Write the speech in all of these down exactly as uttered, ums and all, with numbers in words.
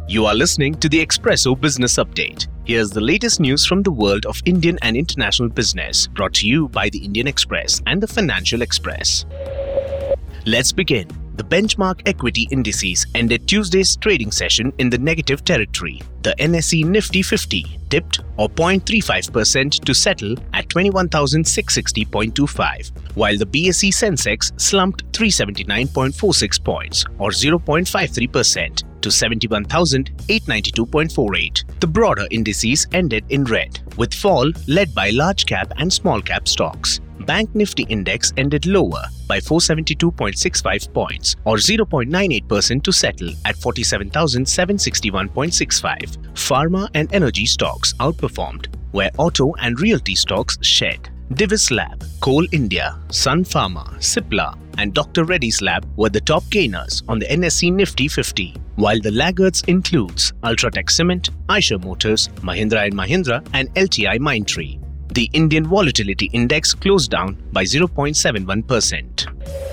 You are listening to the Expresso Business Update. Here's the latest news from the world of Indian and international business, brought to you by the Indian Express and the Financial Express. Let's begin. The benchmark equity indices ended Tuesday's trading session in the negative territory. The N S E Nifty fifty dipped or zero point three five percent to settle at twenty-one thousand six hundred sixty point two five, while the B S E Sensex slumped three hundred seventy-nine point four six points or zero point five three percent to seventy-one thousand eight hundred ninety-two point four eight. The broader indices ended in red, with fall led by large cap and small cap stocks. Bank Nifty Index ended lower by four hundred seventy-two point six five points or zero point nine eight percent to settle at forty-seven thousand seven hundred sixty-one point six five. Pharma and energy stocks outperformed, where auto and realty stocks shed. Divis Lab, Coal India, Sun Pharma, Cipla and Doctor Reddy's Lab were the top gainers on the N S E Nifty fifty, while the laggards includes Ultratech Cement, Eicher Motors, Mahindra and Mahindra and L T I Mindtree. The Indian Volatility Index closed down by zero point seven one percent.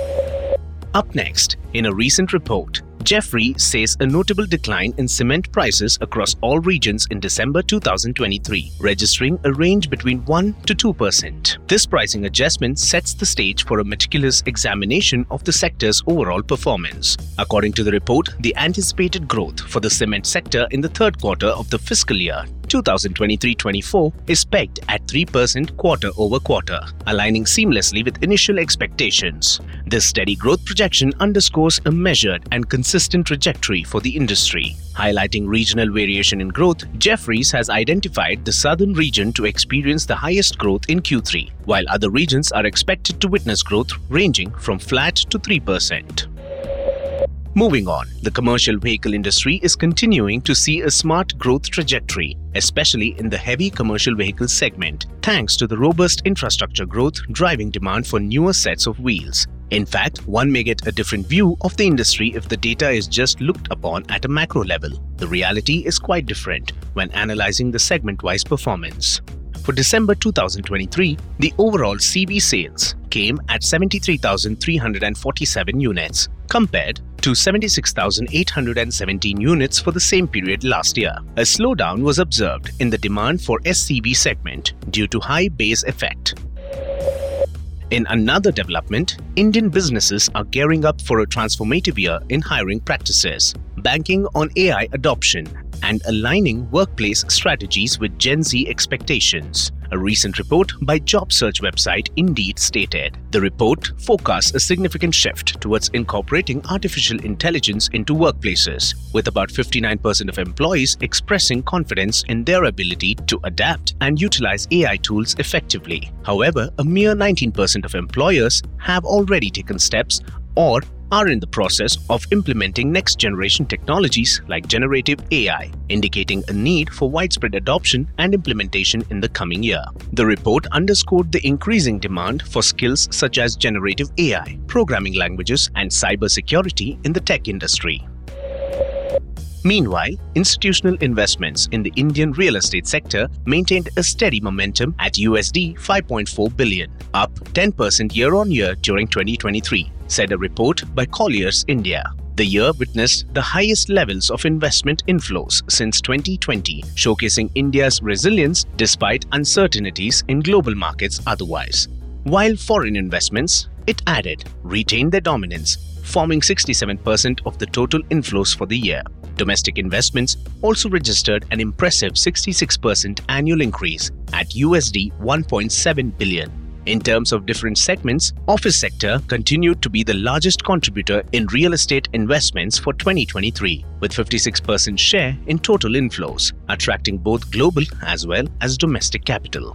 Up next, in a recent report, Jefferies says a notable decline in cement prices across all regions in December two thousand twenty-three, registering a range between one to two percent. This pricing adjustment sets the stage for a meticulous examination of the sector's overall performance. According to the report, the anticipated growth for the cement sector in the third quarter of the fiscal year two thousand twenty-three twenty-four is pegged at three percent quarter over quarter, aligning seamlessly with initial expectations. This steady growth projection underscores a measured and consistent trajectory for the industry. Highlighting regional variation in growth, Jefferies has identified the southern region to experience the highest growth in Q three, while other regions are expected to witness growth ranging from flat to three percent. Moving on, the commercial vehicle industry is continuing to see a smart growth trajectory, especially in the heavy commercial vehicle segment, thanks to the robust infrastructure growth driving demand for newer sets of wheels. In fact, one may get a different view of the industry if the data is just looked upon at a macro level. The reality is quite different when analyzing the segment-wise performance. For December two thousand twenty-three, the overall C V sales came at seventy-three thousand three hundred forty-seven units, compared to seventy-six thousand eight hundred seventeen units for the same period last year. A slowdown was observed in the demand for S C V segment due to high base effect. In another development, Indian businesses are gearing up for a transformative year in hiring practices, banking on A I adoption and aligning workplace strategies with Gen Z expectations. A recent report by job search website Indeed stated. The report forecasts a significant shift towards incorporating artificial intelligence into workplaces, with about fifty-nine percent of employees expressing confidence in their ability to adapt and utilize A I tools effectively. However, a mere nineteen percent of employers have already taken steps or are in the process of implementing next-generation technologies like generative A I, indicating a need for widespread adoption and implementation in the coming year. The report underscored the increasing demand for skills such as generative A I, programming languages, and cybersecurity in the tech industry. Meanwhile, institutional investments in the Indian real estate sector maintained a steady momentum at U S D five point four billion, up ten percent year-on-year during twenty twenty-three, said a report by Colliers India. The year witnessed the highest levels of investment inflows since twenty twenty, showcasing India's resilience despite uncertainties in global markets otherwise. While foreign investments, it added, retained their dominance, forming sixty-seven percent of the total inflows for the year. Domestic investments also registered an impressive sixty-six percent annual increase at U S D one point seven billion. In terms of different segments, office sector continued to be the largest contributor in real estate investments for twenty twenty-three, with fifty-six percent share in total inflows, attracting both global as well as domestic capital.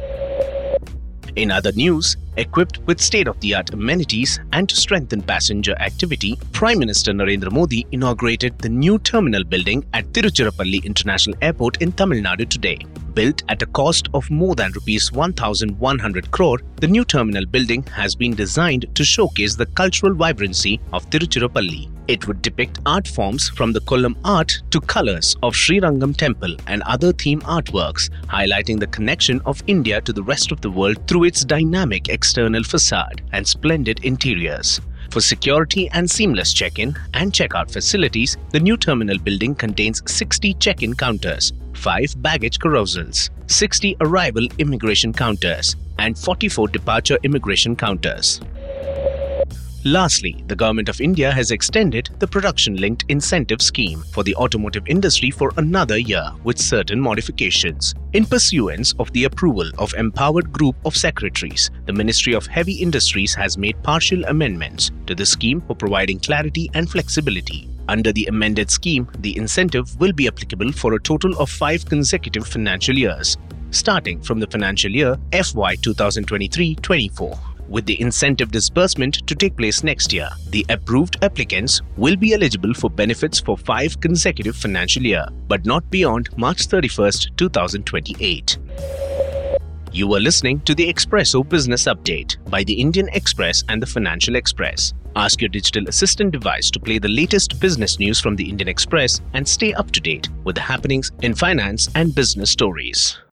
In other news, equipped with state-of-the-art amenities and to strengthen passenger activity, Prime Minister Narendra Modi inaugurated the new terminal building at Tiruchirappalli International Airport in Tamil Nadu today. Built at a cost of more than rupees one thousand one hundred crore, the new terminal building has been designed to showcase the cultural vibrancy of Tiruchirappalli. It would depict art forms from the Kollam art to colors of Sri Rangam temple and other theme artworks, highlighting the connection of India to the rest of the world through its dynamic external facade and splendid interiors. For security and seamless check-in and check-out facilities, the new terminal building contains sixty check-in counters, five baggage carousels, sixty arrival immigration counters, and forty-four departure immigration counters. Lastly, the Government of India has extended the production-linked incentive scheme for the automotive industry for another year with certain modifications. In pursuance of the approval of Empowered Group of Secretaries, the Ministry of Heavy Industries has made partial amendments to the scheme for providing clarity and flexibility. Under the amended scheme, the incentive will be applicable for a total of five consecutive financial years, starting from the financial year F Y twenty twenty-three twenty-four. With the incentive disbursement to take place next year, the approved applicants will be eligible for benefits for five consecutive financial year, but not beyond March thirty-first, two thousand twenty-eight. You are listening to the Expresso Business Update by the Indian Express and the Financial Express. Ask your digital assistant device to play the latest business news from the Indian Express and stay up to date with the happenings in finance and business stories.